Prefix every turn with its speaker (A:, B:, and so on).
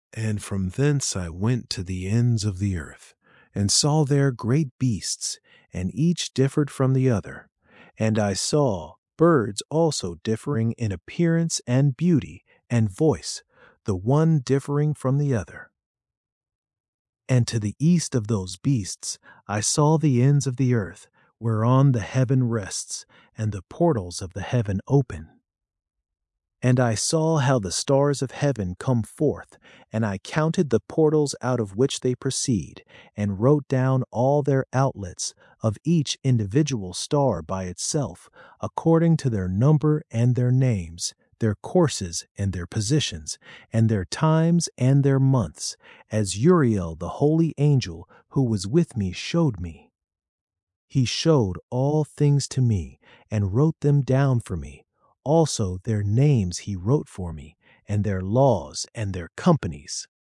A: And from thence I went to the ends of the earth, and saw there great beasts, and each differed from the other. And I saw birds also differing in appearance and beauty and voice, the one differing from the other. And to the east of those beasts I saw the ends of the earth, whereon the heaven rests, and the portals of the heaven open. And I saw how the stars of heaven come forth, and I counted the portals out of which they proceed, and wrote down all their outlets of each individual star by itself, according to their number and their names, their courses and their positions, and their times and their months, as Uriel the holy angel who was with me showed me. He showed all things to me, and wrote them down for me. Also their names he wrote for me, and their laws and their companies.